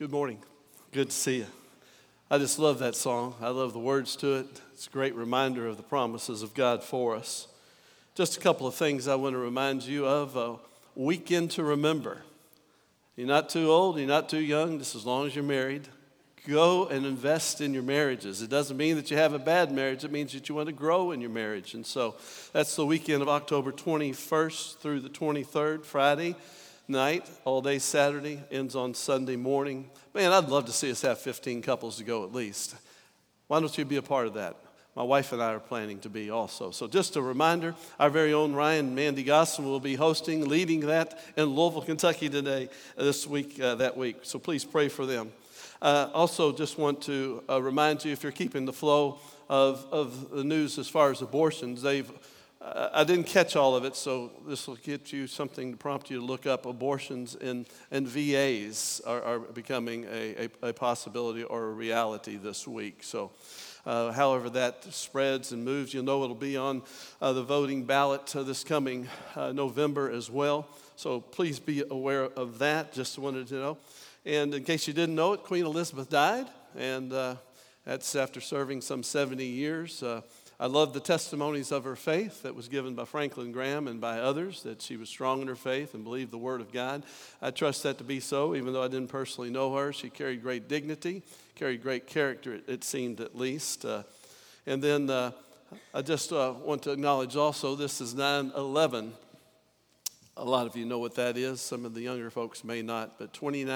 Good morning. Good to see you. I just love that song. I love the words to it. It's a great reminder of the promises of God for us. Just a couple of things I want to remind you of. A weekend to remember. You're not too old, you're not too young, just as long as you're married. Go and invest in your marriages. It doesn't mean that you have a bad marriage. It means that you want to grow in your marriage. And so that's the weekend of October 21st through the 23rd, Friday night, all day Saturday, ends on Sunday morning. Man, I'd love to see us have 15 couples to go at least. Why don't you be a part of that? My wife and I are planning to be also. So just a reminder, our very own Ryan and Mandy Gosson will be leading that in Louisville, Kentucky this week, that week. So please pray for them. Also just want to remind you, if you're keeping the flow of the news as far as abortions, I didn't catch all of it, so this will get you something to prompt you to look up. Abortions and VAs are becoming a possibility or a reality this week. So however that spreads and moves, you'll know it'll be on the voting ballot this coming November as well. So please be aware of that. Just wanted to know. And in case you didn't know it, Queen Elizabeth died, and that's after serving some 70 years. I love the testimonies of her faith that was given by Franklin Graham and by others, that she was strong in her faith and believed the Word of God. I trust that to be so, even though I didn't personally know her. She carried great dignity, carried great character, it seemed at least. And then I just want to acknowledge also, this is 9/11. A lot of you know what that is. Some of the younger folks may not, but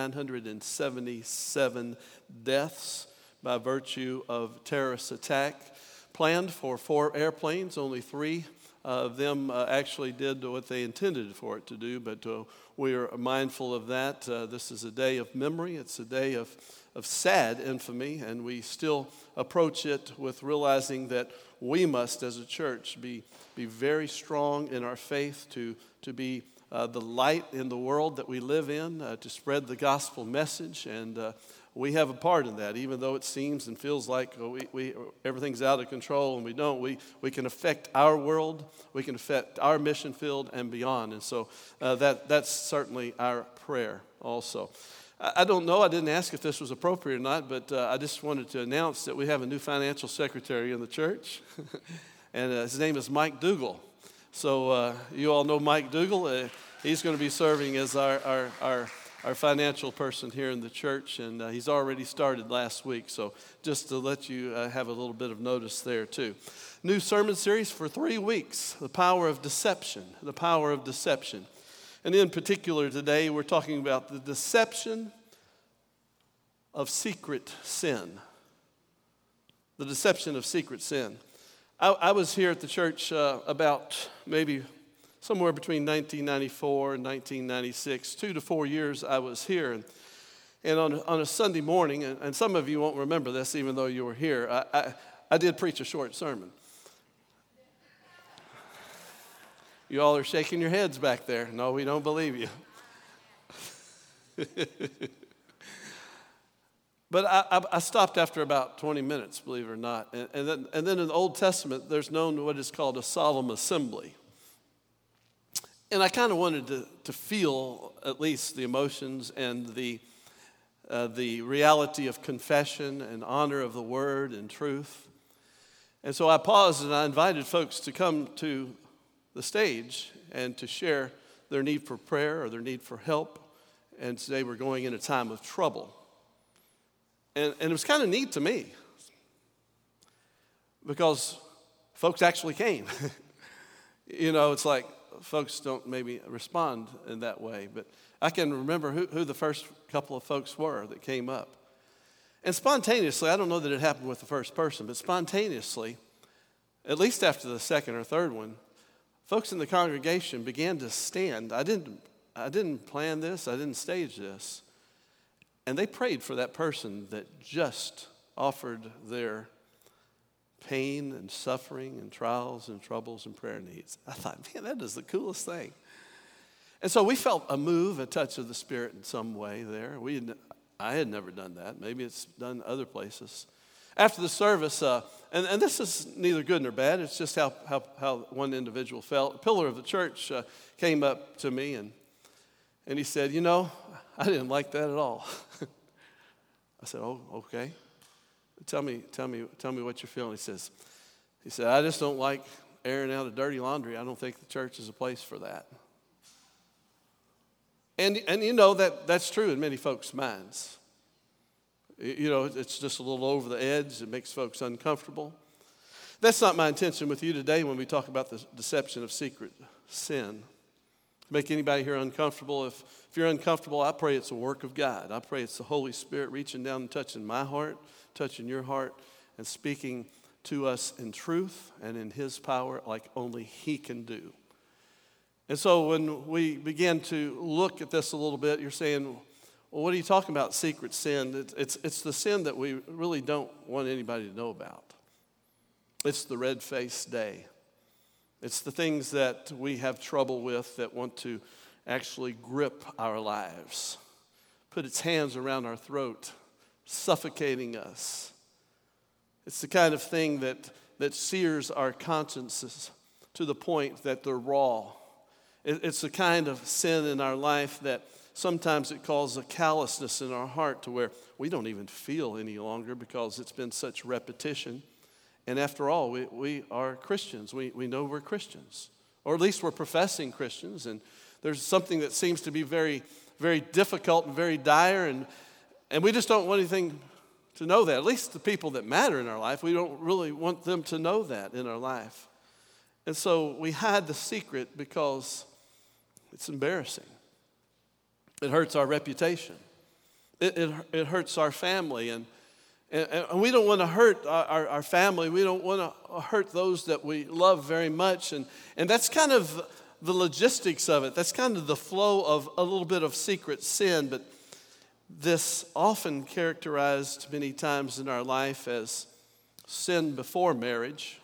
2,977 deaths by virtue of terrorist attack. Planned for 4 airplanes, only 3 of them actually did what they intended for it to do, but we are mindful of that. This is a day of memory. It's a day of sad infamy, and we still approach it with realizing that we must, as a church, be very strong in our faith to be the light in the world that we live in, to spread the gospel message, and we have a part in that. Even though it seems and feels like everything's out of control, and we don't, we can affect our world, we can affect our mission field and beyond. And so that's certainly our prayer also. I don't know, I didn't ask if this was appropriate or not, but I just wanted to announce that we have a new financial secretary in the church, and his name is Mike Dougal. So you all know Mike Dougal. He's going to be serving as our financial person here in the church, and he's already started last week. So just to let you have a little bit of notice there too. New sermon series for 3 weeks, The Power of Deception, the power of deception. And in particular today, we're talking about the deception of secret sin. The deception of secret sin. I was here at the church about maybe somewhere between 1994 and 1996, 2 to 4 years I was here. And on a Sunday morning, and some of you won't remember this even though you were here, I did preach a short sermon. You all are shaking your heads back there. No, we don't believe you. But I stopped after about 20 minutes, believe it or not. And then in the Old Testament, there's known what is called a solemn assembly. And I kind of wanted to feel at least the emotions and the reality of confession and honor of the word and truth. And so I paused and I invited folks to come to the stage and to share their need for prayer or their need for help. And today we're going in a time of trouble. And it was kind of neat to me because folks actually came. You know, it's like folks don't maybe respond in that way, but I can remember who the first couple of folks were that came up. And spontaneously, I don't know that it happened with the first person, but spontaneously, at least after the second or third one, folks in the congregation began to stand. I didn't plan this, I didn't stage this. And they prayed for that person that just offered their pain and suffering and trials and troubles and prayer needs. I thought, man, that is the coolest thing. And so we felt a move, a touch of the Spirit in some way there. I had never done that. Maybe it's done other places. After the service, and this is neither good nor bad. It's just how one individual felt. A pillar of the church came up to me and he said, you know, I didn't like that at all. I said, oh, okay. Tell me what you're feeling. He said, I just don't like airing out a dirty laundry. I don't think the church is a place for that. And you know that's true in many folks' minds. You know, it's just a little over the edge. It makes folks uncomfortable. That's not my intention with you today when we talk about the deception of secret sin. Make anybody here uncomfortable. If you're uncomfortable, I pray it's a work of God. I pray it's the Holy Spirit reaching down and touching my heart, touching your heart, and speaking to us in truth and in His power like only He can do. And so when we begin to look at this a little bit, you're saying, well, what are you talking about, secret sin? It's the sin that we really don't want anybody to know about. It's the red-faced day. It's the things that we have trouble with that want to actually grip our lives, put its hands around our throat, suffocating us. It's the kind of thing that sears our consciences to the point that they're raw. It's the kind of sin in our life that sometimes it causes a callousness in our heart to where we don't even feel any longer because it's been such repetition. And after all, we are Christians. We know we're Christians. Or at least we're professing Christians. And there's something that seems to be very, very difficult and very dire. And we just don't want anything to know that. At least the people that matter in our life, we don't really want them to know that in our life. And so we hide the secret because it's embarrassing. It hurts our reputation. It hurts our family. And we don't want to hurt our family. We don't want to hurt those that we love very much. And that's kind of the logistics of it. That's kind of the flow of a little bit of secret sin. But this often characterized many times in our life as sin before marriage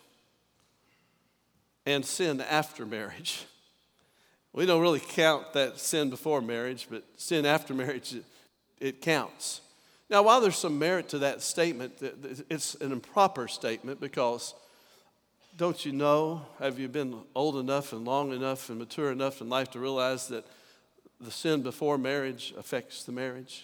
and sin after marriage. We don't really count that sin before marriage, but sin after marriage, it counts. Now, while there's some merit to that statement, it's an improper statement because don't you know, have you been old enough and long enough and mature enough in life to realize that the sin before marriage affects the marriage?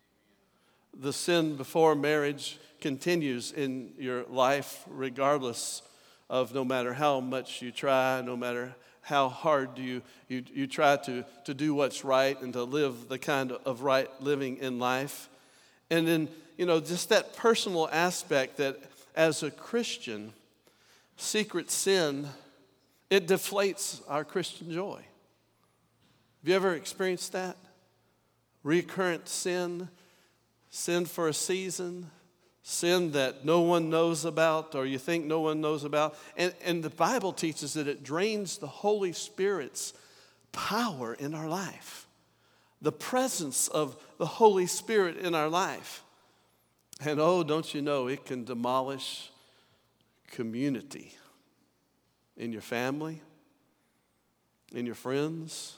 The sin before marriage continues in your life regardless of no matter how much you try, no matter how hard you try to do what's right and to live the kind of right living in life. And then, just that personal aspect that as a Christian, secret sin, it deflates our Christian joy. Have you ever experienced that? Recurrent sin, sin for a season, sin that no one knows about or you think no one knows about. And the Bible teaches that it drains the Holy Spirit's power in our life. The presence of the Holy Spirit in our life. And oh, don't you know, it can demolish community in your family, in your friends,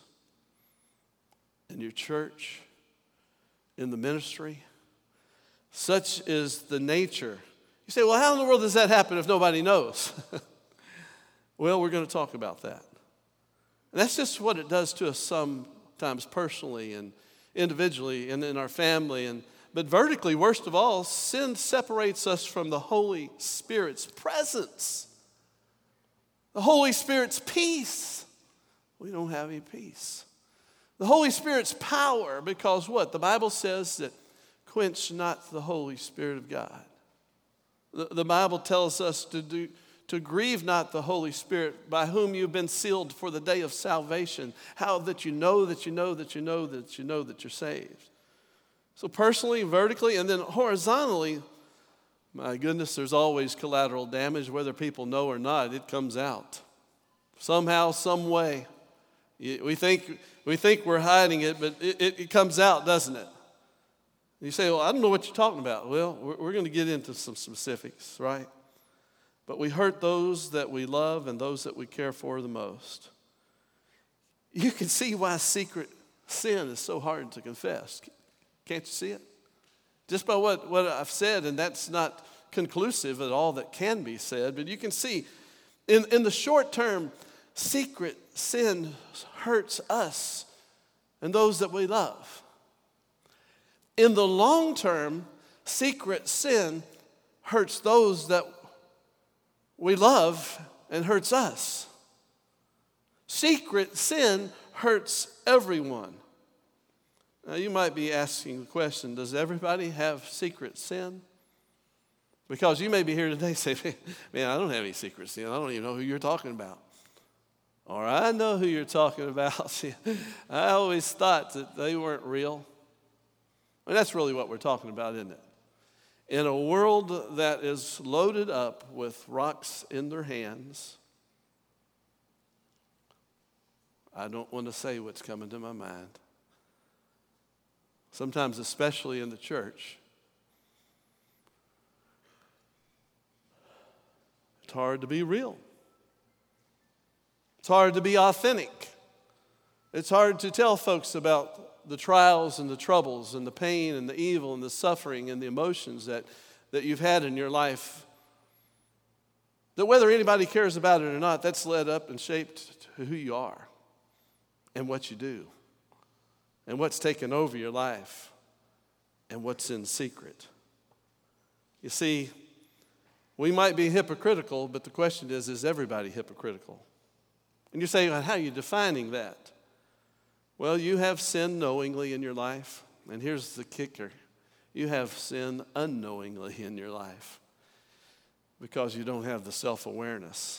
in your church, in the ministry. Such is the nature. You say, well, how in the world does that happen if nobody knows? Well, we're going to talk about that. And that's just what it does to us sometimes personally and individually and in our family. But vertically, worst of all, sin separates us from the Holy Spirit's presence. The Holy Spirit's peace. We don't have any peace. The Holy Spirit's power, because what? The Bible says that quench not the Holy Spirit of God. The Bible tells us to grieve not the Holy Spirit, by whom you've been sealed for the day of salvation. How that you know that you know that you know that you know that you're saved. So personally, vertically, and then horizontally, my goodness, there's always collateral damage, whether people know or not. It comes out somehow, some way. We think we're hiding it, but it comes out, doesn't it? You say, well, I don't know what you're talking about. Well, we're going to get into some specifics, right? But we hurt those that we love and those that we care for the most. You can see why secret sin is so hard to confess. Can't you see it? Just by what I've said, and that's not conclusive at all that can be said, but you can see in the short term, secret sin hurts us and those that we love. In the long term, Secret sin hurts those that we love and hurts us. Secret sin hurts everyone. Now, you might be asking the question, does everybody have secret sin? Because you may be here today saying, man, I don't have any secret sin. I don't even know who you're talking about. Or I know who you're talking about. I always thought that they weren't real. And that's really what we're talking about, isn't it? In a world that is loaded up with rocks in their hands, I don't want to say what's coming to my mind. Sometimes, especially in the church, it's hard to be real. It's hard to be authentic. It's hard to tell folks about the trials and the troubles and the pain and the evil and the suffering and the emotions that you've had in your life. That whether anybody cares about it or not, that's led up and shaped who you are and what you do and what's taken over your life and what's in secret. You see, we might be hypocritical, but the question is everybody hypocritical? And you're saying, well, how are you defining that? Well, you have sin knowingly in your life, and here's the kicker. You have sin unknowingly in your life because you don't have the self-awareness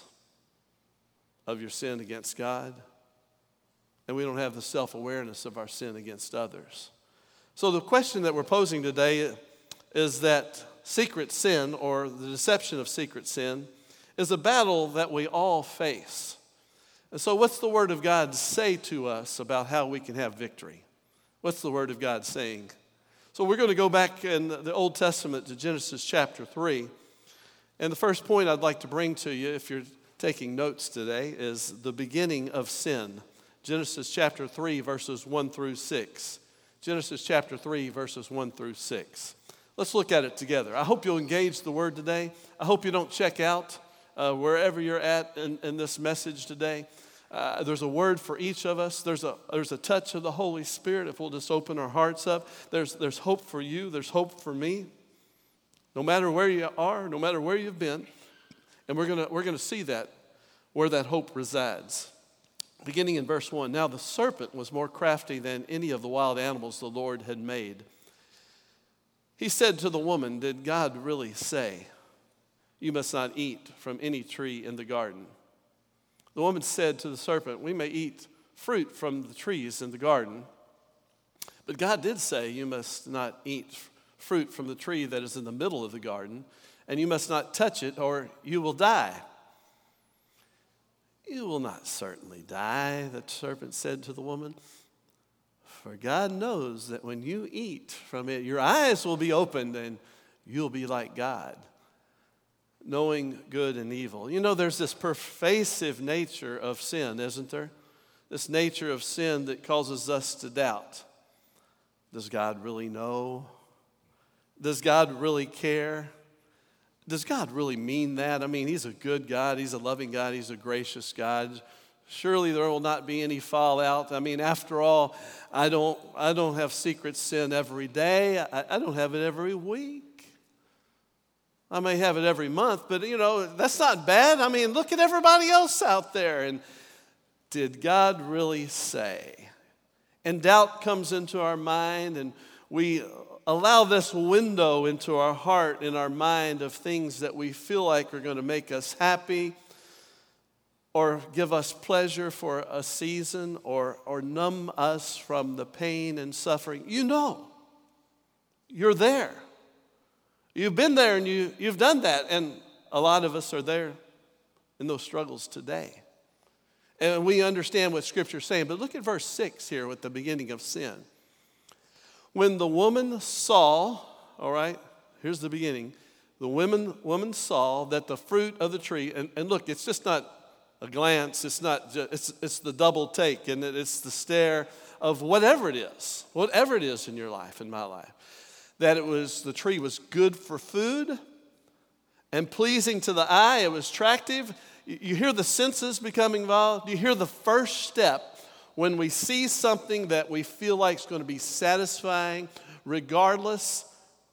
of your sin against God, and we don't have the self-awareness of our sin against others. So the question that we're posing today is that secret sin, or the deception of secret sin, is a battle that we all face. And so what's the Word of God say to us about how we can have victory? What's the Word of God saying? So we're going to go back in the Old Testament to Genesis chapter 3. And the first point I'd like to bring to you, if you're taking notes today, is the beginning of sin. Genesis chapter 3, verses 1 through 6. Genesis chapter 3, verses 1 through 6. Let's look at it together. I hope you'll engage the Word today. I hope you don't check out wherever you're at in this message today. There's a word for each of us. There's a touch of the Holy Spirit if we'll just open our hearts up. There's hope for you. There's hope for me. No matter where you are, no matter where you've been, and we're gonna see that where that hope resides. Beginning in verse 1. Now the serpent was more crafty than any of the wild animals the Lord had made. He said to the woman, "Did God really say, 'You must not eat from any tree in the garden'?" The woman said to the serpent, "We may eat fruit from the trees in the garden, but God did say, 'You must not eat fruit from the tree that is in the middle of the garden, and you must not touch it, or you will die.'" "You will not certainly die," the serpent said to the woman, "for God knows that when you eat from it, your eyes will be opened and you'll be like God, knowing good and evil." You know, there's this pervasive nature of sin, isn't there? This nature of sin that causes us to doubt. Does God really know? Does God really care? Does God really mean that? I mean, He's a good God. He's a loving God. He's a gracious God. Surely there will not be any fallout. I mean, after all, I don't have secret sin every day. I don't have it every week. I may have it every month, but, that's not bad. I mean, look at everybody else out there. And did God really say? And doubt comes into our mind, and we allow this window into our heart and our mind of things that we feel like are going to make us happy or give us pleasure for a season or numb us from the pain and suffering. You're there. You've been there and you've done that, and a lot of us are there in those struggles today. And we understand what Scripture's saying, but look at verse 6 here with the beginning of sin. When the woman saw, all right, here's the beginning. The woman saw that the fruit of the tree, and look, it's just not a glance, it's the double take, and it's the stare of whatever it is in your life, in my life. That the tree was good for food and pleasing to the eye. It was attractive. You hear the senses becoming involved. You hear the first step when we see something that we feel like is going to be satisfying, regardless.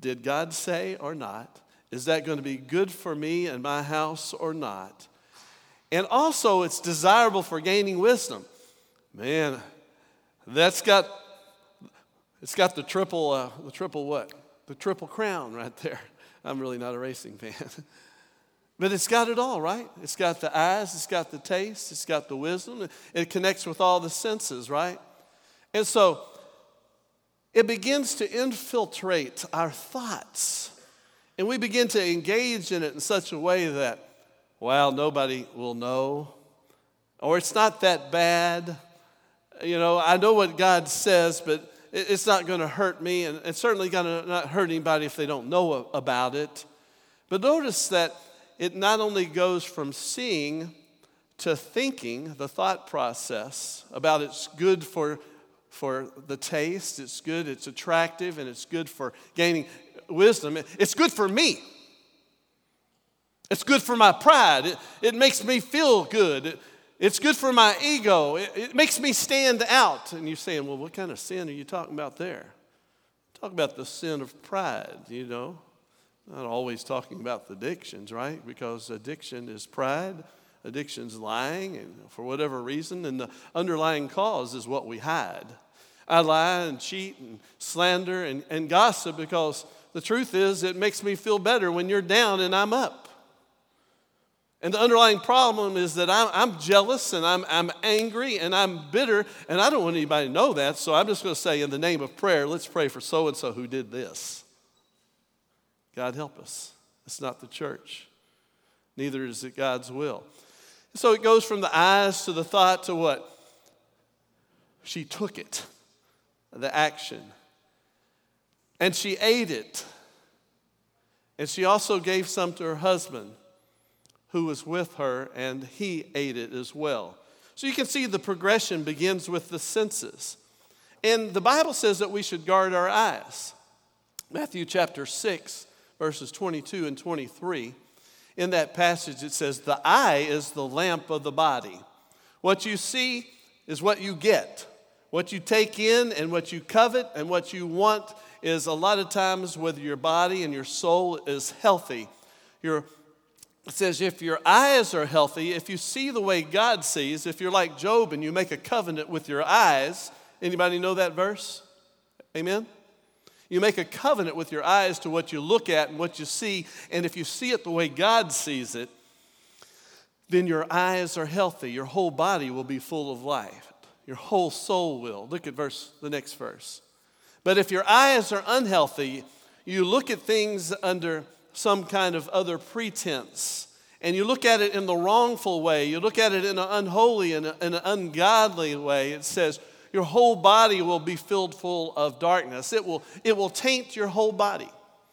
Did God say or not? Is that going to be good for me and my house or not? And also, it's desirable for gaining wisdom. Man, it's got the triple what? The triple crown right there. I'm really not a racing fan. But it's got it all, right? It's got the eyes, it's got the taste, it's got the wisdom. It connects with all the senses, right? And so it begins to infiltrate our thoughts. And we begin to engage in it in such a way that, well, nobody will know. Or it's not that bad. You know, I know what God says, but it's not going to hurt me. And it's certainly going to not hurt anybody if they don't know about it. But notice that it not only goes from seeing to thinking, the thought process about it's good for the taste, it's good, it's attractive, and it's good for gaining wisdom. It's good for me. It's good for my pride. It makes me feel good. It's good for my ego. It makes me stand out. And you're saying, well, what kind of sin are you talking about there? Talk about the sin of pride, you know. Not always talking about the addictions, right? Because addiction is pride, addiction's lying, and for whatever reason, and the underlying cause is what we hide. I lie and cheat and slander and gossip because the truth is it makes me feel better when you're down and I'm up. And the underlying problem is that I'm jealous and I'm angry and I'm bitter, and I don't want anybody to know that, so I'm just going to say in the name of prayer, let's pray for so-and-so who did this. God help us. It's not the church. Neither is it God's will. So it goes from the eyes to the thought to what? She took it, the action. And she ate it. And she also gave some to her husband who was with her, and he ate it as well. So you can see the progression begins with the senses. And the Bible says that we should guard our eyes. Matthew chapter 6. Verses 22 and 23. In that passage it says, the eye is the lamp of the body. What you see is what you get. What you take in and what you covet and what you want is a lot of times whether your body and your soul is healthy. It says if your eyes are healthy, if you see the way God sees, if you're like Job and you make a covenant with your eyes. Anybody know that verse? Amen? You make a covenant with your eyes to what you look at and what you see, and if you see it the way God sees it, then your eyes are healthy. Your whole body will be full of life. Your whole soul will. Look at the next verse. But if your eyes are unhealthy, you look at things under some kind of other pretense, and you look at it in the wrongful way. You look at it in an unholy and an ungodly way. It says, your whole body will be filled full of darkness. It will taint your whole body.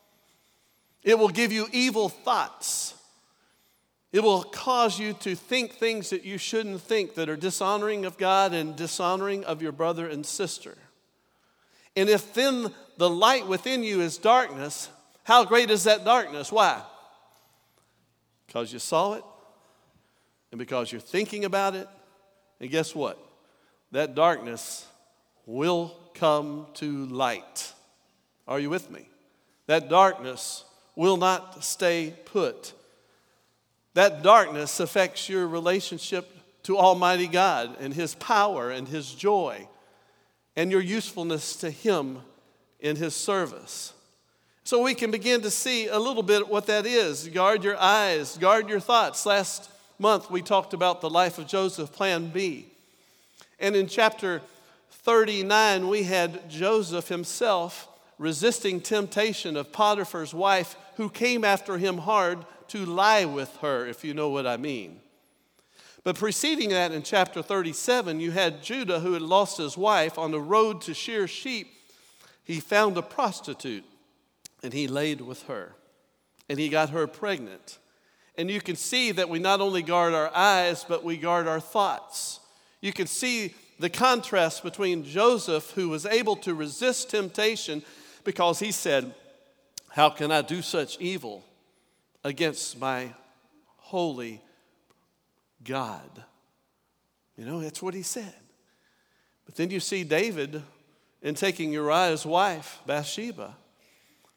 It will give you evil thoughts. It will cause you to think things that you shouldn't think that are dishonoring of God and dishonoring of your brother and sister. And if then the light within you is darkness, how great is that darkness? Why? Because you saw it and because you're thinking about it. And guess what? That darkness will come to light. Are you with me? That darkness will not stay put. That darkness affects your relationship to Almighty God and His power and His joy and your usefulness to Him in His service. So we can begin to see a little bit what that is. Guard your eyes, guard your thoughts. Last month we talked about the life of Joseph, Plan B. And in chapter 39, we had Joseph himself resisting temptation of Potiphar's wife who came after him hard to lie with her, if you know what I mean. But preceding that in chapter 37, you had Judah who had lost his wife on the road to shear sheep. He found a prostitute and he laid with her and he got her pregnant. And you can see that we not only guard our eyes, but we guard our thoughts. You can see the contrast between Joseph, who was able to resist temptation because he said, how can I do such evil against my holy God? You know, that's what he said. But then you see David in taking Uriah's wife, Bathsheba,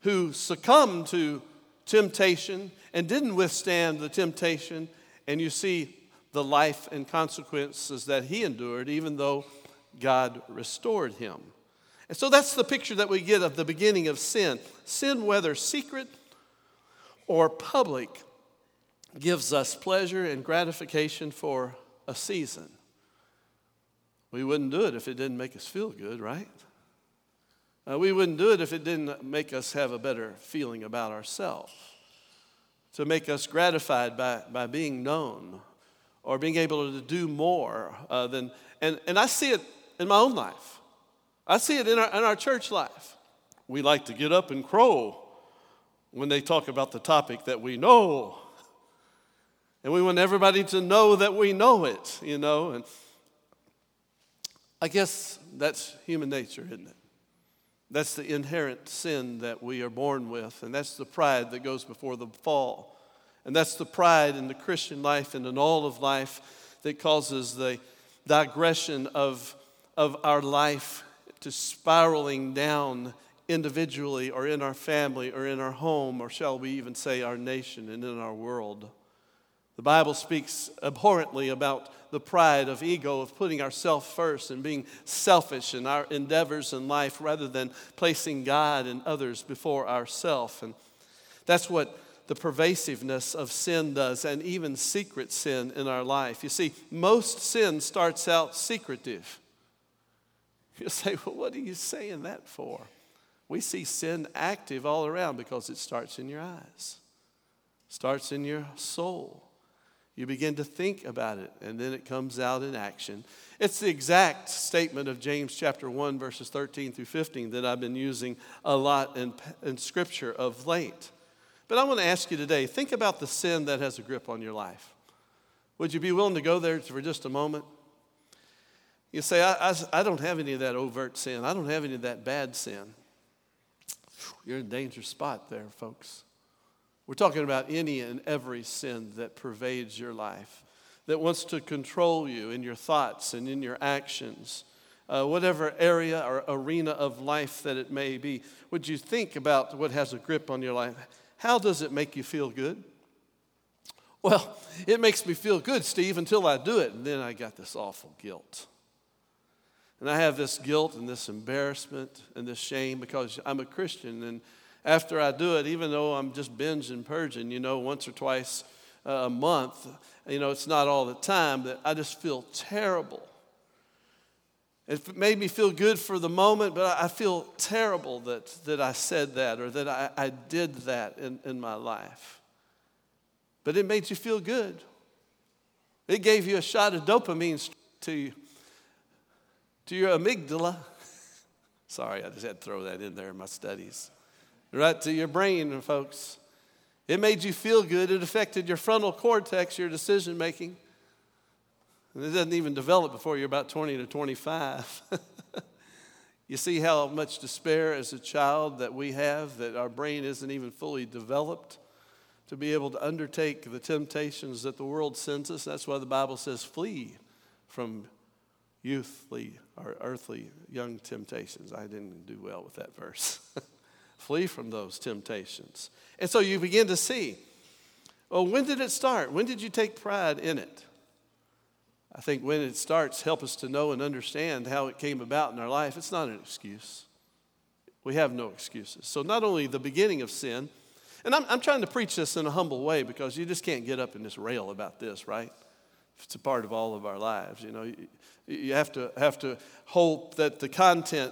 who succumbed to temptation and didn't withstand the temptation, and you see the life and consequences that he endured, even though God restored him. And so that's the picture that we get of the beginning of sin. Sin, whether secret or public, gives us pleasure and gratification for a season. We wouldn't do it if it didn't make us feel good, right? We wouldn't do it if it didn't make us have a better feeling about ourselves, to make us gratified by being known or being able to do more than. And I see it in my own life. I see it in our church life. We like to get up and crow when they talk about the topic that we know. And we want everybody to know that we know it, And I guess that's human nature, isn't it? That's the inherent sin that we are born with, and that's the pride that goes before the fall. And that's the pride in the Christian life and in all of life that causes the digression of our life to spiraling down individually or in our family or in our home, or shall we even say our nation and in our world. The Bible speaks abhorrently about the pride of ego, of putting ourselves first and being selfish in our endeavors in life rather than placing God and others before ourselves. And that's what the pervasiveness of sin does, and even secret sin in our life. You see, most sin starts out secretive. You say, well, what are you saying that for? We see sin active all around because it starts in your eyes, starts in your soul. You begin to think about it, and then it comes out in action. It's the exact statement of James chapter 1, verses 13 through 15 that I've been using a lot in Scripture of late. But I want to ask you today, think about the sin that has a grip on your life. Would you be willing to go there for just a moment? You say, I don't have any of that overt sin. I don't have any of that bad sin. You're in a dangerous spot there, folks. We're talking about any and every sin that pervades your life, that wants to control you in your thoughts and in your actions, whatever area or arena of life that it may be. Would you think about what has a grip on your life? How does it make you feel good? Well, it makes me feel good, Steve, until I do it, and then I got this awful guilt. And I have this guilt and this embarrassment and this shame because I'm a Christian, and after I do it, even though I'm just binging, purging, once or twice a month, it's not all the time, that I just feel terrible. It made me feel good for the moment, but I feel terrible that I said that or that I did that in my life. But it made you feel good. It gave you a shot of dopamine to your amygdala. Sorry, I just had to throw that in there in my studies. Right to your brain, folks. It made you feel good. It affected your frontal cortex, your decision making. And it doesn't even develop before you're about 20 to 25. You see how much despair as a child that we have, that our brain isn't even fully developed to be able to undertake the temptations that the world sends us. That's why the Bible says flee from youthly or earthly young temptations. I didn't do well with that verse. Flee from those temptations. And so you begin to see, well, when did it start? When did you take pride in it? I think when it starts, help us to know and understand how it came about in our life. It's not an excuse. We have no excuses. So not only the beginning of sin, and I'm trying to preach this in a humble way because you just can't get up and just rail about this, right? It's a part of all of our lives. You have to hope that the content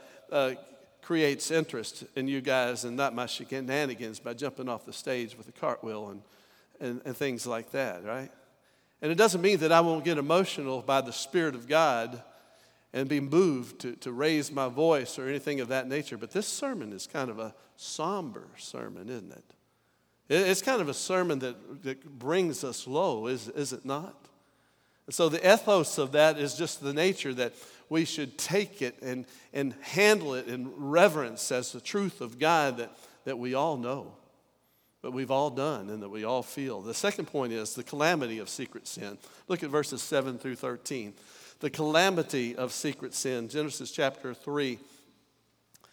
creates interest in you guys and not my shenanigans by jumping off the stage with a cartwheel and things like that, right? And it doesn't mean that I won't get emotional by the Spirit of God and be moved to raise my voice or anything of that nature. But this sermon is kind of a somber sermon, isn't it? It's kind of a sermon that brings us low, is it not? And so the ethos of that is just the nature that we should take it and handle it in reverence as the truth of God that we all know, but we've all done and that we all feel. The second point is the calamity of secret sin. Look at verses 7 through 13. The calamity of secret sin, Genesis chapter 3.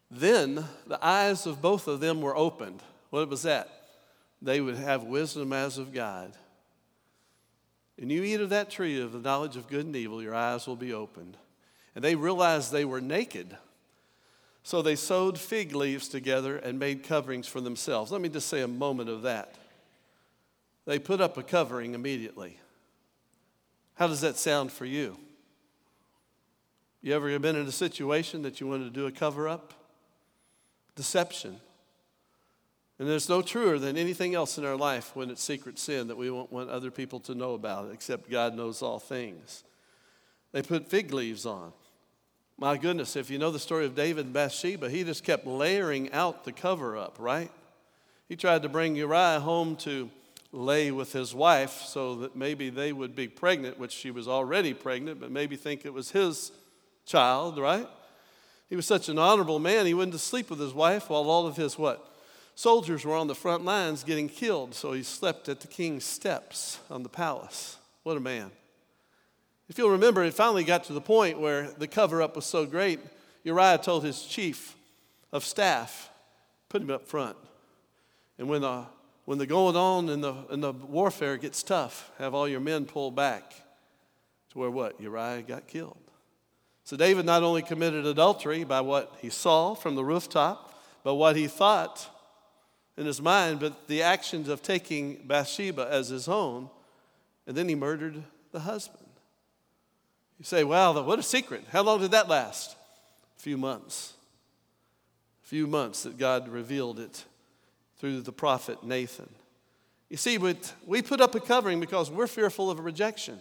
Then the eyes of both of them were opened. What was that? They would have wisdom as of God. And you eat of that tree of the knowledge of good and evil, your eyes will be opened. And they realized they were naked. So they sewed fig leaves together and made coverings for themselves. Let me just say a moment of that. They put up a covering immediately. How does that sound for you? You ever been in a situation that you wanted to do a cover-up? Deception. And there's no truer than anything else in our life when it's secret sin that we won't want other people to know about it, except God knows all things. They put fig leaves on. My goodness, if you know the story of David and Bathsheba, he just kept layering out the cover-up, right? He tried to bring Uriah home to lay with his wife so that maybe they would be pregnant, which she was already pregnant, but maybe think it was his child, right? He was such an honorable man, he wouldn't sleep with his wife while all of his what? Soldiers were on the front lines getting killed, so he slept at the king's steps on the palace. What a man. If you'll remember, it finally got to the point where the cover-up was so great, Uriah told his chief of staff, put him up front. And when the going on and the warfare gets tough, have all your men pull back to where what? Uriah got killed. So David not only committed adultery by what he saw from the rooftop, but what he thought in his mind, but the actions of taking Bathsheba as his own, and then he murdered the husband. You say, wow, what a secret. How long did that last? A few months. A few months that God revealed it through the prophet Nathan. You see, we put up a covering because we're fearful of rejection.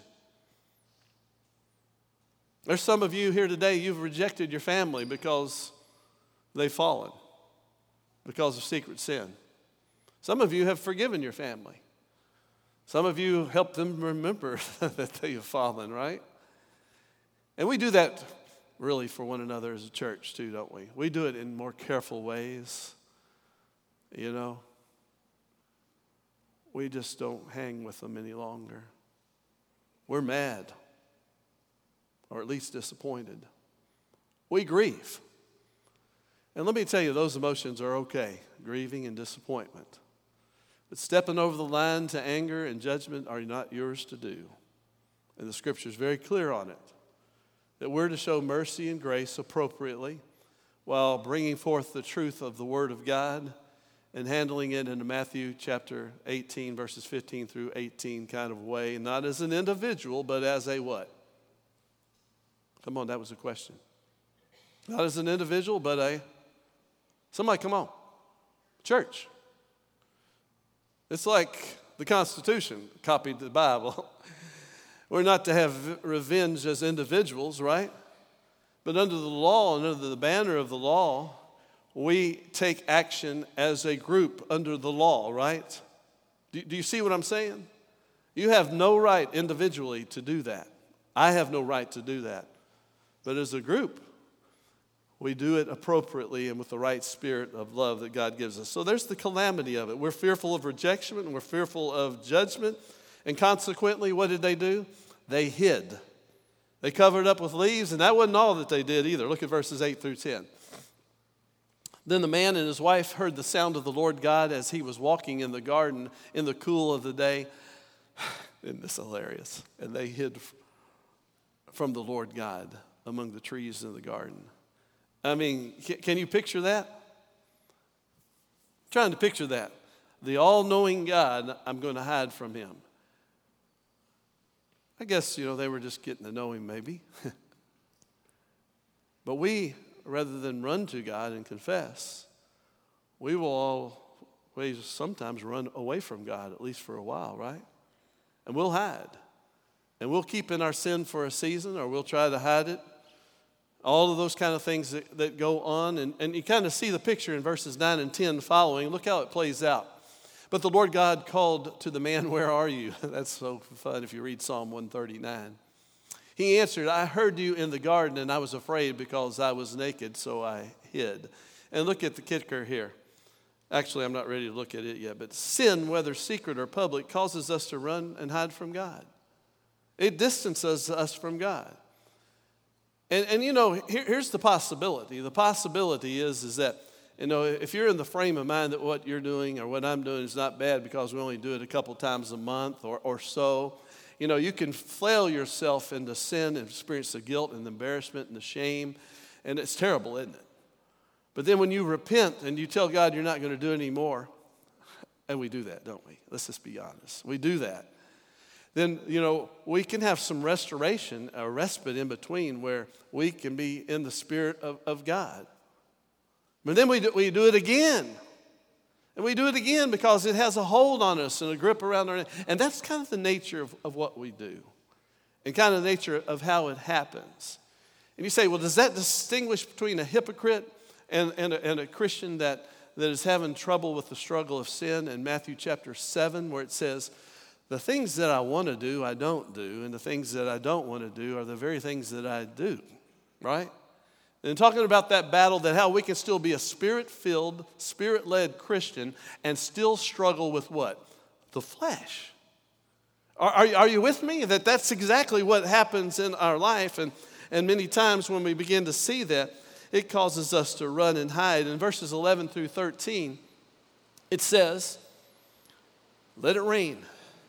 There's some of you here today, you've rejected your family because they've fallen, because of secret sin. Some of you have forgiven your family. Some of you help them remember that they have fallen, right? And we do that really for one another as a church too, don't we? We do it in more careful ways, you know. We just don't hang with them any longer. We're mad, or at least disappointed. We grieve. And let me tell you, those emotions are okay, grieving and disappointment. But stepping over the line to anger and judgment are not yours to do. And the scripture is very clear on it, that we're to show mercy and grace appropriately while bringing forth the truth of the Word of God and handling it in a Matthew chapter 18, verses 15 through 18 kind of way, not as an individual, but as a what? Come on, that was a question. Not as an individual, but somebody come on. Church. It's like the Constitution copied the Bible. We're not to have revenge as individuals, right? But under the law and under the banner of the law, we take action as a group under the law, right? Do you see what I'm saying? You have no right individually to do that. I have no right to do that. But as a group, we do it appropriately and with the right spirit of love that God gives us. So there's the calamity of it. We're fearful of rejection and we're fearful of judgment. And consequently, what did they do? They hid. They covered up with leaves, and that wasn't all that they did either. Look at verses 8 through 10. Then the man and his wife heard the sound of the Lord God as he was walking in the garden in the cool of the day. Isn't this hilarious? And they hid from the Lord God among the trees in the garden. I mean, can you picture that? I'm trying to picture that. The all-knowing God, I'm going to hide from him. I guess, they were just getting to know him maybe. But we, rather than run to God and confess, we will always sometimes run away from God, at least for a while, right? And we'll hide. And we'll keep in our sin for a season, or we'll try to hide it. All of those kind of things that go on. And you kind of see the picture in verses 9 and 10 following. Look how it plays out. But the Lord God called to the man, "Where are you?" That's so fun if you read Psalm 139. He answered, "I heard you in the garden, and I was afraid because I was naked, so I hid." And look at the kicker here. Actually, I'm not ready to look at it yet. But sin, whether secret or public, causes us to run and hide from God. It distances us from God. And here's the possibility. The possibility is that, if you're in the frame of mind that what you're doing or what I'm doing is not bad because we only do it a couple times a month or so, you can flail yourself into sin and experience the guilt and the embarrassment and the shame, and it's terrible, isn't it? But then when you repent and you tell God you're not going to do it anymore, and we do that, don't we? Let's just be honest. We do that. Then, we can have some restoration, a respite in between where we can be in the Spirit of God. But then we do it again. And we do it again because it has a hold on us and a grip around our neck. And that's kind of the nature of what we do and kind of the nature of how it happens. And you say, well, does that distinguish between a hypocrite and a Christian that is having trouble with the struggle of sin? In Matthew chapter 7, where it says, the things that I want to do, I don't do, and the things that I don't want to do are the very things that I do, right? And talking about that battle, that how we can still be a Spirit-filled, Spirit-led Christian and still struggle with what? The flesh. Are you with me? That's exactly what happens in our life, and many times when we begin to see that, it causes us to run and hide. In verses 11 through 13, it says, let it rain.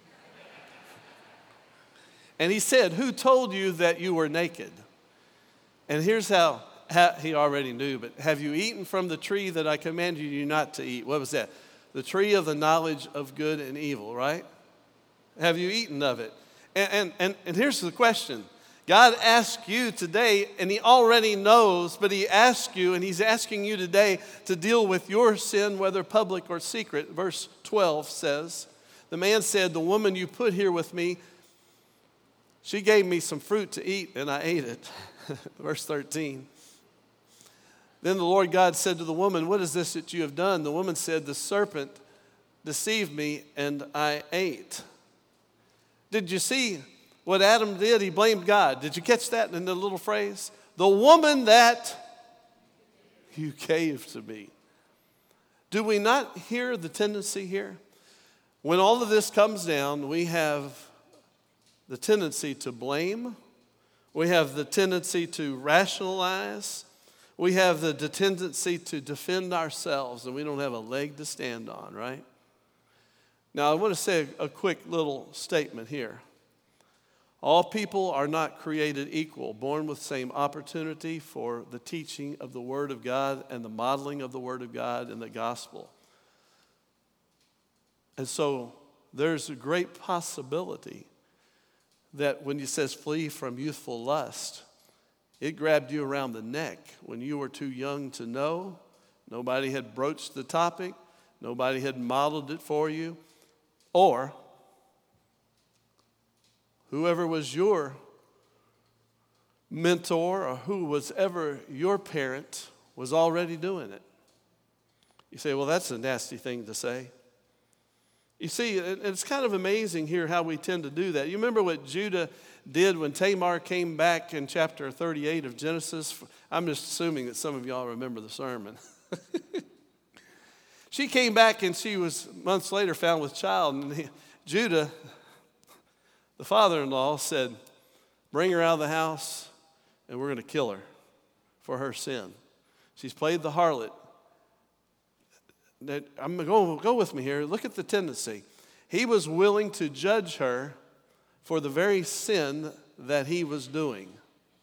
And he said, who told you that you were naked? And here's how he already knew, but have you eaten from the tree that I commanded you not to eat? What was that? The tree of the knowledge of good and evil, right? Have you eaten of it? And here's the question. God asks you today, and he already knows, but he asks you, and he's asking you today to deal with your sin, whether public or secret. Verse 12 says, the man said, the woman you put here with me, she gave me some fruit to eat, and I ate it. Verse 13. Then the Lord God said to the woman, what is this that you have done? The woman said, the serpent deceived me, and I ate. Did you see what Adam did? He blamed God. Did you catch that in the little phrase? The woman that you gave to me. Do we not hear the tendency here? When all of this comes down, we have the tendency to blame. We have the tendency to rationalize. We have the tendency to defend ourselves, and we don't have a leg to stand on, right? Now, I want to say a quick little statement here. All people are not created equal, born with same opportunity for the teaching of the Word of God and the modeling of the Word of God and the gospel. And so there's a great possibility that when he says flee from youthful lust, it grabbed you around the neck when you were too young to know. Nobody had broached the topic. Nobody had modeled it for you. Or whoever was your mentor or who was ever your parent was already doing it. You say, well, that's a nasty thing to say. You see, it's kind of amazing here how we tend to do that. You remember what Judah did when Tamar came back in chapter 38 of Genesis? I'm just assuming that some of y'all remember the sermon. She came back and she was months later found with child. And Judah, the father-in-law, said, bring her out of the house and we're going to kill her for her sin. She's played the harlot. I'm going to go with me here. Look at the tendency. He was willing to judge her for the very sin that he was doing.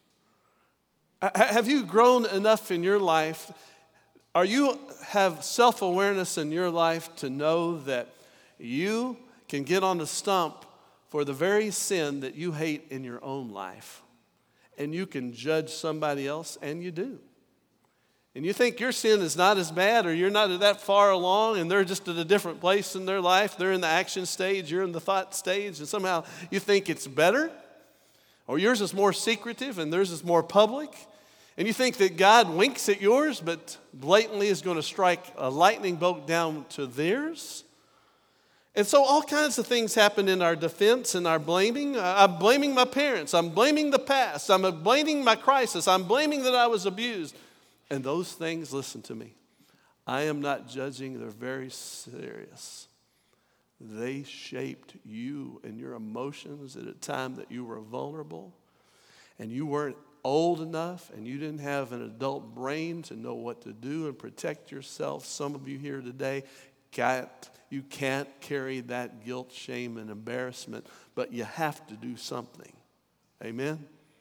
Have you grown enough in your life? Are you have self-awareness in your life to know that you can get on the stump for the very sin that you hate in your own life? And you can judge somebody else, and you do. And you think your sin is not as bad, or you're not that far along, and they're just at a different place in their life. They're in the action stage, you're in the thought stage, and somehow you think it's better. Or yours is more secretive, and theirs is more public. And you think that God winks at yours, but blatantly is going to strike a lightning bolt down to theirs. And so all kinds of things happen in our defense and our blaming. I'm blaming my parents. I'm blaming the past. I'm blaming my crisis. I'm blaming that I was abused. And those things, listen to me, I am not judging. They're very serious. They shaped you and your emotions at a time that you were vulnerable and you weren't old enough and you didn't have an adult brain to know what to do and protect yourself, some of you here today, you can't carry that guilt, shame, and embarrassment, but you have to do something. Amen?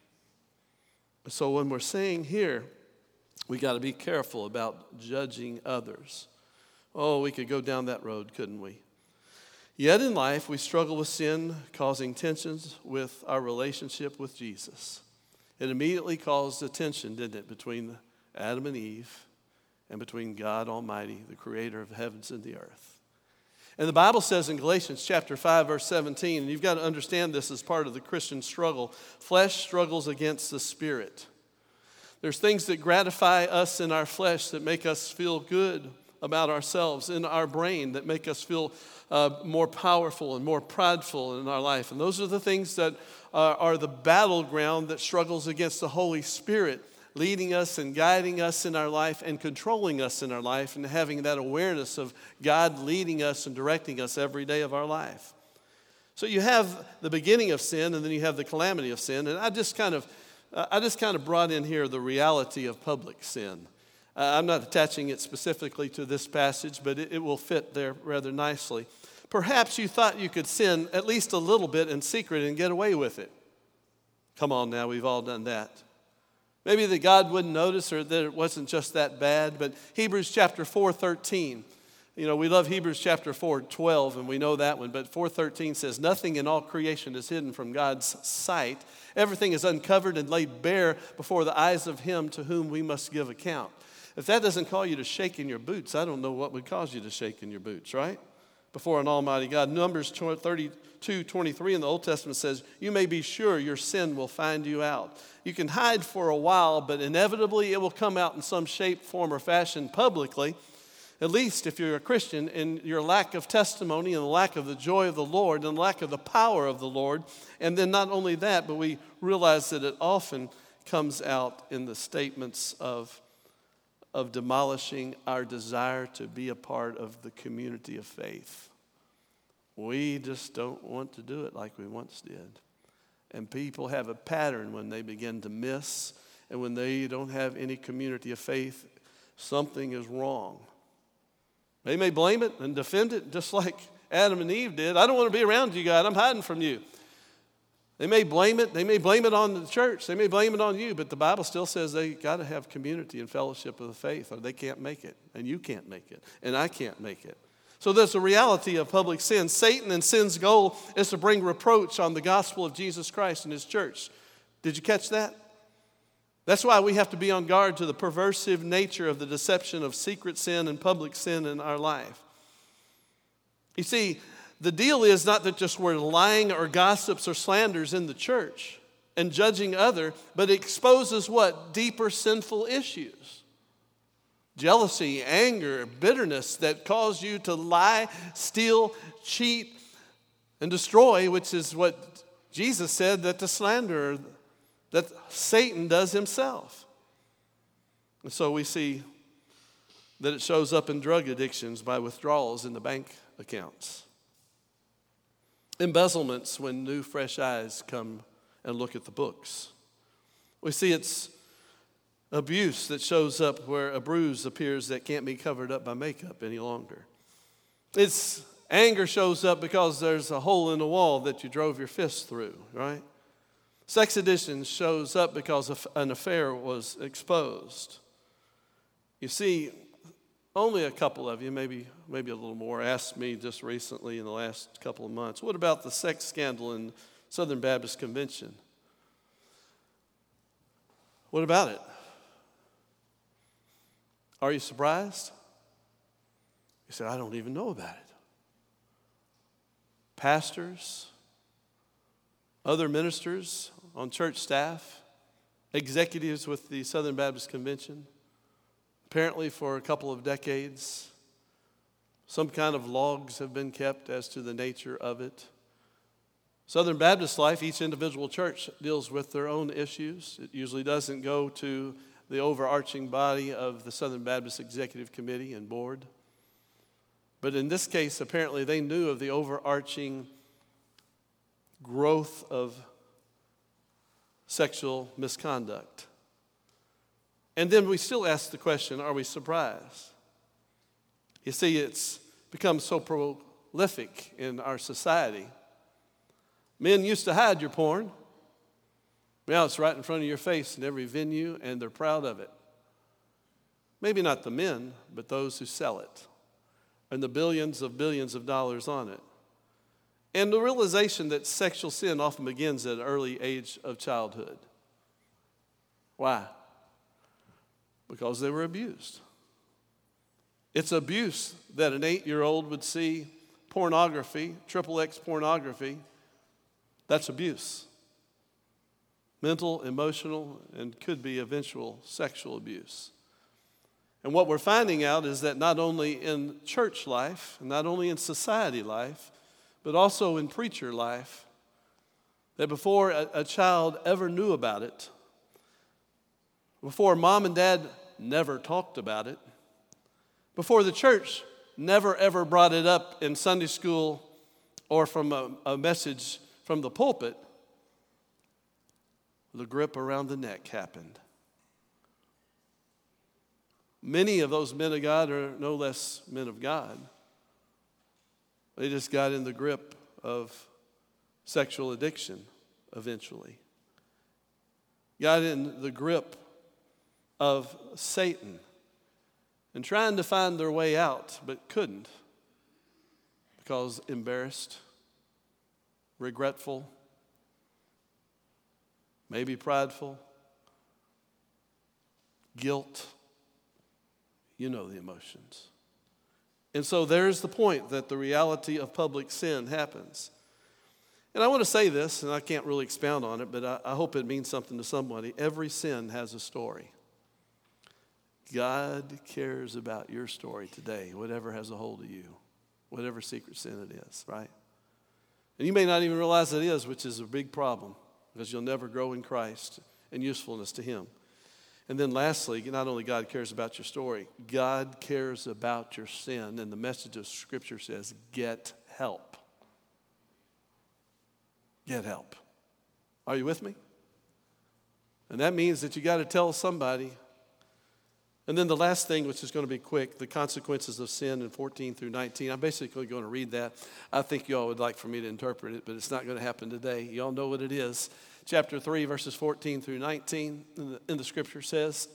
So when we're saying here, we got to be careful about judging others. Oh, we could go down that road, couldn't we? Yet in life, we struggle with sin, causing tensions with our relationship with Jesus. It immediately caused a tension, didn't it, between Adam and Eve and between God Almighty, the creator of the heavens and the earth. And the Bible says in Galatians chapter 5, verse 17, and you've got to understand this as part of the Christian struggle, flesh struggles against the spirit. There's things that gratify us in our flesh that make us feel good about ourselves, in our brain, that make us feel more powerful and more prideful in our life. And those are the things that are the battleground that struggles against the Holy Spirit, leading us and guiding us in our life and controlling us in our life and having that awareness of God leading us and directing us every day of our life. So you have the beginning of sin and then you have the calamity of sin. And I just kind of brought in here the reality of public sin. I'm not attaching it specifically to this passage, but it will fit there rather nicely. Perhaps you thought you could sin at least a little bit in secret and get away with it. Come on now, we've all done that. Maybe that God wouldn't notice or that it wasn't just that bad, but Hebrews chapter 4:13. You know, we love Hebrews chapter 4:12, and we know that one, but 4:13 says, nothing in all creation is hidden from God's sight. Everything is uncovered and laid bare before the eyes of him to whom we must give account. If that doesn't call you to shake in your boots, I don't know what would cause you to shake in your boots, right? Before an almighty God. Numbers 32:23 in the Old Testament says, you may be sure your sin will find you out. You can hide for a while, but inevitably it will come out in some shape, form, or fashion publicly. At least if you're a Christian, in your lack of testimony and the lack of the joy of the Lord and the lack of the power of the Lord. And then not only that, but we realize that it often comes out in the statements of demolishing our desire to be a part of the community of faith. We just don't want to do it like we once did. And people have a pattern when they begin to miss, and when they don't have any community of faith, something is wrong. They may blame it and defend it just like Adam and Eve did. I don't want to be around you, God. I'm hiding from you. They may blame it. They may blame it on the church. They may blame it on you, but the Bible still says they got to have community and fellowship of the faith, or they can't make it, and you can't make it, and I can't make it. So there's a reality of public sin. Satan and sin's goal is to bring reproach on the gospel of Jesus Christ and his church. Did you catch that? That's why we have to be on guard to the perversive nature of the deception of secret sin and public sin in our life. You see, the deal is not that just we're lying or gossips or slanders in the church and judging other, but it exposes what? Deeper sinful issues. Jealousy, anger, bitterness that cause you to lie, steal, cheat, and destroy, which is what Jesus said that the slanderer, that Satan does himself. And so we see that it shows up in drug addictions by withdrawals in the bank accounts. Embezzlements when new fresh eyes come and look at the books. We see it's abuse that shows up where a bruise appears that can't be covered up by makeup any longer. It's anger shows up because there's a hole in the wall that you drove your fist through, right? Sex addiction shows up because an affair was exposed. You see, only a couple of you, maybe a little more, asked me just recently in the last couple of months, what about the sex scandal in Southern Baptist Convention? What about it? Are you surprised? You said, I don't even know about it. Pastors, other ministers on church staff, executives with the Southern Baptist Convention, apparently for a couple of decades, some kind of logs have been kept as to the nature of it. Southern Baptist life, each individual church deals with their own issues. It usually doesn't go to the overarching body of the Southern Baptist Executive Committee and Board. But in this case, apparently they knew of the overarching growth of sexual misconduct. And then we still ask the question, are we surprised? You see, it's become so prolific in our society. Men used to hide your porn. Now it's right in front of your face in every venue, and they're proud of it. Maybe not the men, but those who sell it, and the billions of dollars on it. And the realization that sexual sin often begins at an early age of childhood. Why? Because they were abused. It's abuse that an 8-year-old would see pornography, XXX pornography. That's abuse. Mental, emotional, and could be eventual sexual abuse. And what we're finding out is that not only in church life, and not only in society life, but also in preacher life, that before a child ever knew about it, before mom and dad never talked about it, before the church never ever brought it up in Sunday school or from a message from the pulpit, the grip around the neck happened. Many of those men of God are no less men of God. They just got in the grip of sexual addiction eventually. Got in the grip of Satan and trying to find their way out, but couldn't because embarrassed, regretful, maybe prideful, guilt. You know the emotions. And so there's the point that the reality of public sin happens. And I want to say this, and I can't really expound on it, but I hope it means something to somebody. Every sin has a story. God cares about your story today, whatever has a hold of you, whatever secret sin it is, right? And you may not even realize it is, which is a big problem, because you'll never grow in Christ and usefulness to Him. And then lastly, not only God cares about your story, God cares about your sin. And the message of Scripture says, get help. Get help. Are you with me? And that means that you got to tell somebody. And then the last thing, which is going to be quick, the consequences of sin in 14 through 19. I'm basically going to read that. I think you all would like for me to interpret it, but it's not going to happen today. You all know what it is. Chapter 3, verses 14 through 19 in the Scripture says,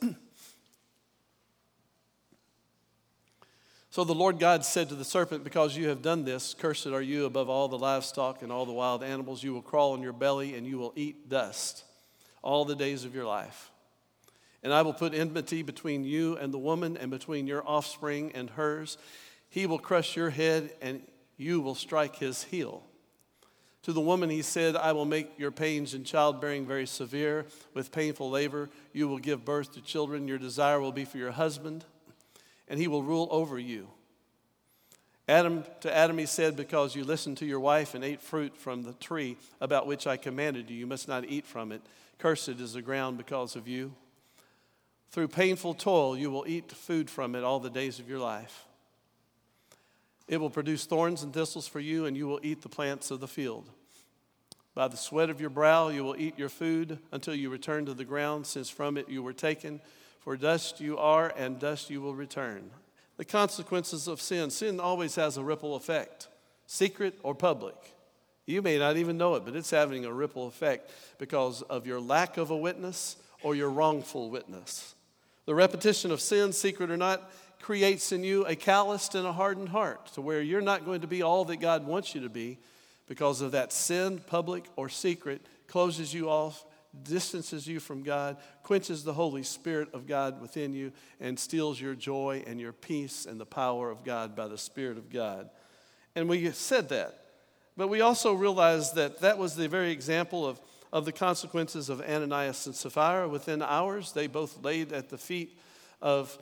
So the Lord God said to the serpent, because you have done this, cursed are you above all the livestock and all the wild animals. You will crawl on your belly and you will eat dust all the days of your life. And I will put enmity between you and the woman, and between your offspring and hers. He will crush your head, and you will strike his heel. To the woman he said, I will make your pains in childbearing very severe. With painful labor you will give birth to children. Your desire will be for your husband, and he will rule over you. To Adam he said, because you listened to your wife and ate fruit from the tree about which I commanded you, you must not eat from it. Cursed is the ground because of you. Through painful toil you will eat food from it all the days of your life. It will produce thorns and thistles for you, and you will eat the plants of the field. By the sweat of your brow you will eat your food until you return to the ground, since from it you were taken. For dust you are, and dust you will return. The consequences of sin. Sin always has a ripple effect, secret or public. You may not even know it, but it's having a ripple effect because of your lack of a witness or your wrongful witness. The repetition of sin, secret or not, creates in you a calloused and a hardened heart to where you're not going to be all that God wants you to be because of that sin, public or secret, closes you off, distances you from God, quenches the Holy Spirit of God within you, and steals your joy and your peace and the power of God by the Spirit of God. And we said that. But we also realized that that was the very example of the consequences of Ananias and Sapphira. Within hours, they both laid at the feet of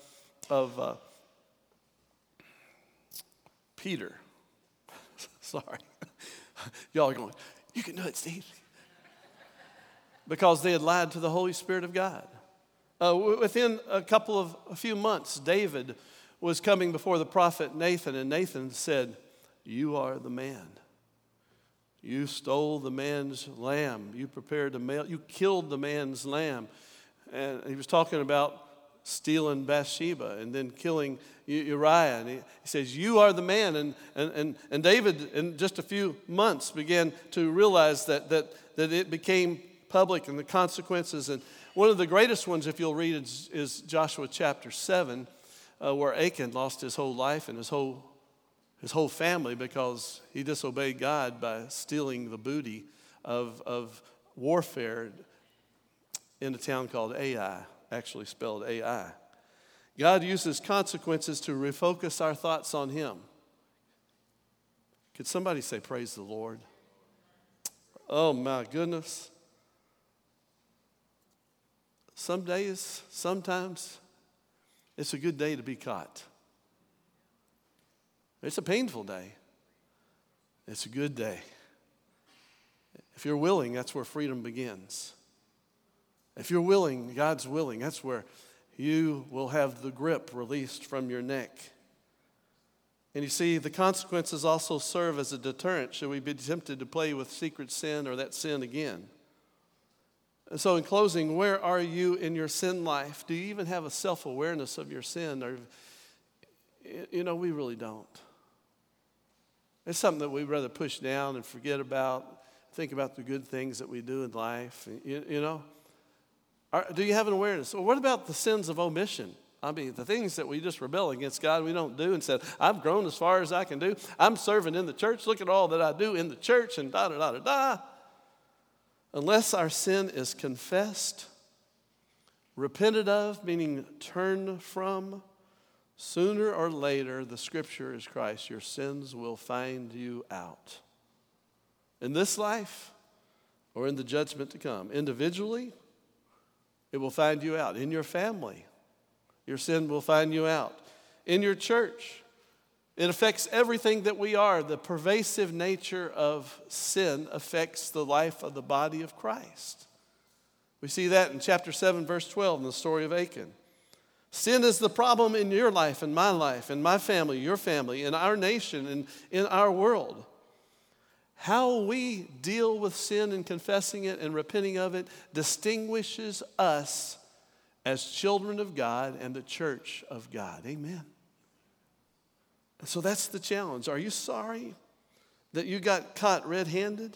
Peter. Sorry. Y'all are going, you can do it, Steve. Because they had lied to the Holy Spirit of God. Within a few months, David was coming before the prophet Nathan, and Nathan said, you are the man. You stole the man's lamb. You prepared a meal. You killed the man's lamb. And he was talking about stealing Bathsheba and then killing Uriah. And he says, you are the man. And David, in just a few months, began to realize that it became public and the consequences. And one of the greatest ones, if you'll read, is Joshua chapter 7, where Achan lost his whole life and his whole family because he disobeyed God by stealing the booty of warfare in a town called Ai, actually spelled Ai. God uses consequences to refocus our thoughts on Him. Could somebody say, praise the Lord? Oh my goodness. Some days, sometimes, it's a good day to be caught. It's a painful day. It's a good day. If you're willing, that's where freedom begins. If you're willing, God's willing, that's where you will have the grip released from your neck. And you see, the consequences also serve as a deterrent should we be tempted to play with secret sin or that sin again. And so in closing, where are you in your sin life? Do you even have a self-awareness of your sin? Or, we really don't. It's something that we'd rather push down and forget about, think about the good things that we do in life, Do you have an awareness? Well, what about the sins of omission? I mean, the things that we just rebel against God, we don't do and said, I've grown as far as I can do. I'm serving in the church. Look at all that I do in the church and da-da-da-da-da. Unless our sin is confessed, repented of, meaning turned from, sooner or later, the scripture is Christ, your sins will find you out. In this life or in the judgment to come. Individually, it will find you out. In your family, your sin will find you out. In your church, it affects everything that we are. The pervasive nature of sin affects the life of the body of Christ. We see that in chapter 7, verse 12 in the story of Achan. Sin is the problem in your life, in my family, your family, in our nation, and in our world. How we deal with sin and confessing it and repenting of it distinguishes us as children of God and the church of God. Amen. So that's the challenge. Are you sorry that you got caught red-handed?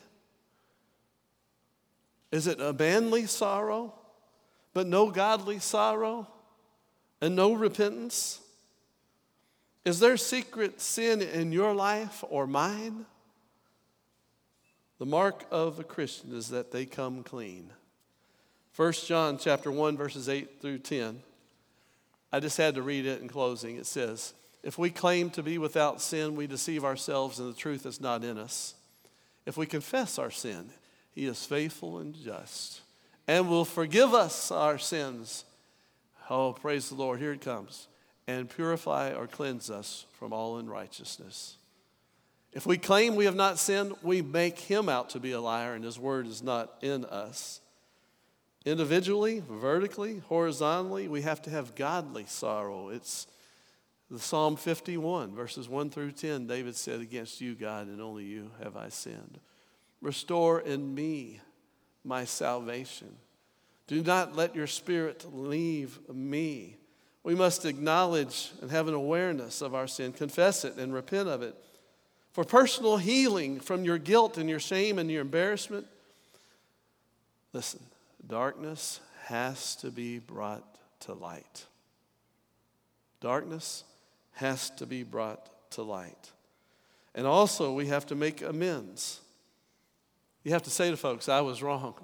Is it a manly sorrow, but no godly sorrow and no repentance? Is there secret sin in your life or mine? The mark of a Christian is that they come clean. 1 John chapter 1, verses 8 through 10. I just had to read it in closing. It says, if we claim to be without sin, we deceive ourselves and the truth is not in us. If we confess our sin, He is faithful and just and will forgive us our sins. Oh, praise the Lord. Here it comes. And purify or cleanse us from all unrighteousness. If we claim we have not sinned, we make Him out to be a liar and His word is not in us. Individually, vertically, horizontally, we have to have godly sorrow. It's the Psalm 51, verses 1 through 10. David said, against you, God, and only you have I sinned. Restore in me my salvation. Do not let your spirit leave me. We must acknowledge and have an awareness of our sin, confess it and repent of it. For personal healing from your guilt and your shame and your embarrassment, listen, darkness has to be brought to light. Darkness has to be brought to light. And also, we have to make amends. You have to say to folks, I was wrong.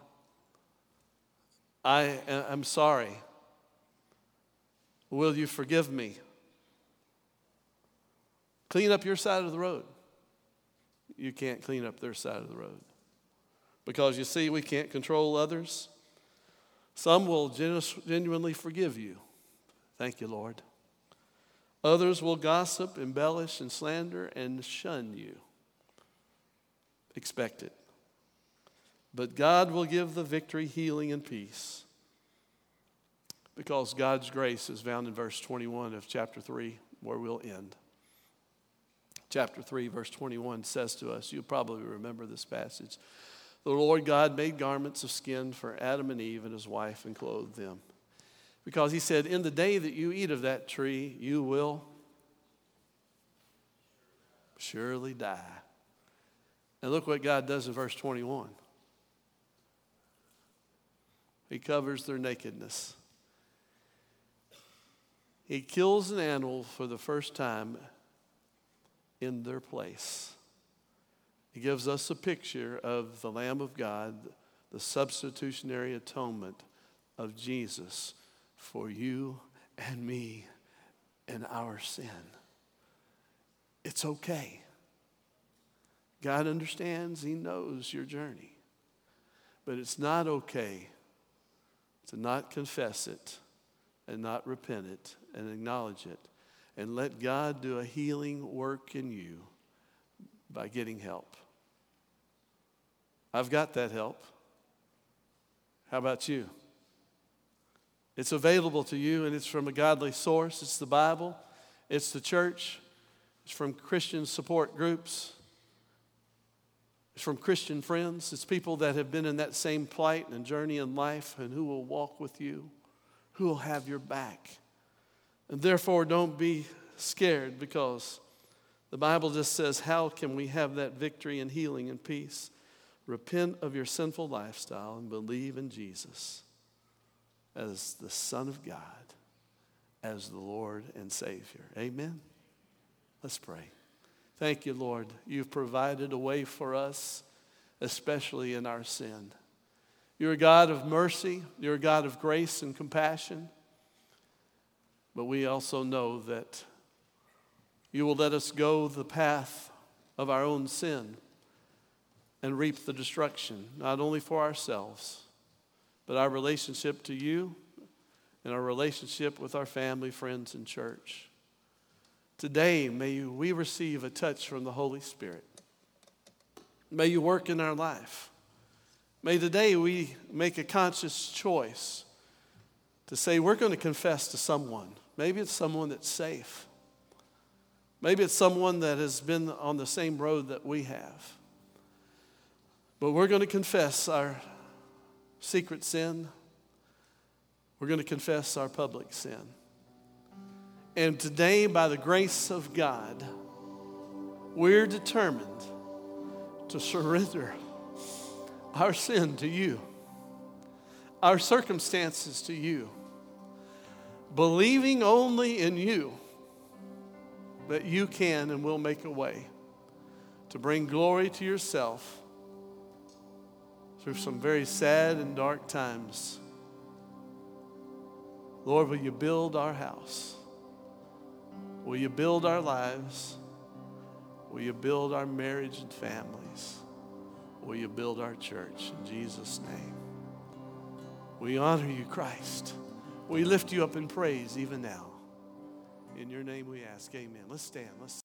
I'm sorry. Will you forgive me? Clean up your side of the road. You can't clean up their side of the road. Because you see, we can't control others. Some will genuinely forgive you. Thank you, Lord. Others will gossip, embellish, and slander, and shun you. Expect it. But God will give the victory, healing, and peace. Because God's grace is found in verse 21 of chapter 3, where we'll end. chapter 3, verse 21 says to us, you probably remember this passage, the Lord God made garments of skin for Adam and Eve and his wife and clothed them. Because he said, in the day that you eat of that tree, you will surely die. And look what God does in verse 21. He covers their nakedness. He kills an animal for the first time in their place. He gives us a picture of the Lamb of God, the substitutionary atonement of Jesus for you and me and our sin. It's okay. God understands. He knows your journey. But it's not okay to not confess it and not repent it and acknowledge it and let God do a healing work in you by getting help. I've got that help. How about you? It's available to you, and it's from a godly source. It's the Bible. It's the church. It's from Christian support groups. It's from Christian friends. It's people that have been in that same plight and journey in life and who will walk with you, who will have your back. And therefore, don't be scared, because the Bible just says, how can we have that victory and healing and peace? Repent of your sinful lifestyle and believe in Jesus as the Son of God, as the Lord and Savior. Amen? Let's pray. Thank you, Lord. You've provided a way for us, especially in our sin. You're a God of mercy. You're a God of grace and compassion. But we also know that you will let us go the path of our own sin and reap the destruction, not only for ourselves, but our relationship to you and our relationship with our family, friends, and church. Today, may we receive a touch from the Holy Spirit. May you work in our life. May today we make a conscious choice to say we're going to confess to someone. Maybe it's someone that's safe. Maybe it's someone that has been on the same road that we have. But we're going to confess our secret sin. We're going to confess our public sin. And today, by the grace of God, we're determined to surrender our sin to you, our circumstances to you, believing only in you that you can and will make a way to bring glory to yourself through some very sad and dark times. Lord, will you build our house? Will you build our lives? Will you build our marriage and families? Will you build our church? In Jesus' name. We honor you, Christ. We lift you up in praise even now. In your name we ask, amen. Let's stand.